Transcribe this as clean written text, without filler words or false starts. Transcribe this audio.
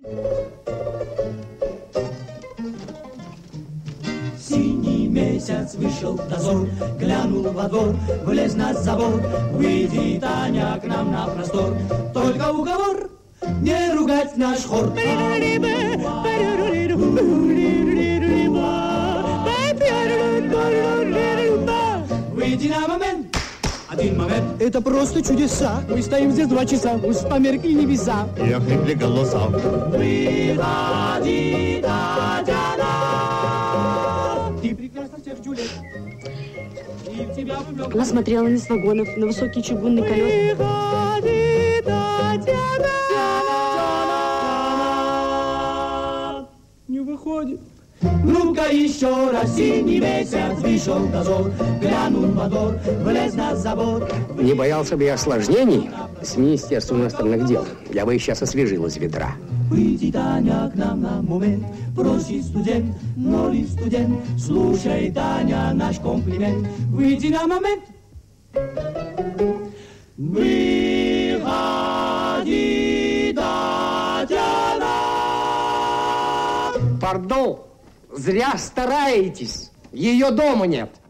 Синий месяц вышел в дозор, глянул во двор, влез на забор. Выйди, Таня, к нам на простор, только уговор не ругать наш хор. Выйди на момент, один момент. Это просто чудеса. Мы стоим здесь 2 часа, уж померкли небеса. И охрипли голоса. Выходи, Татьяна. Ты прекрасна всех, Джулия. И в тебя влюблен. Она смотрела не с вагонов, на высокие чугунные колеса. Выходи, Татьяна. Не выходит. Ну-ка еще раз, синий месяц вышел в дозор, глянул во двор, влез на забор. Не боялся бы я осложнений с Министерством иностранных дел. Я бы сейчас освежил из ведра. Выйди, Таня, к нам на момент, просит студент, новый студент. Слушай, Таня, наш комплимент. Выйди на момент. Выходи, Татьяна. Пардон, зря стараетесь. Ее дома нет.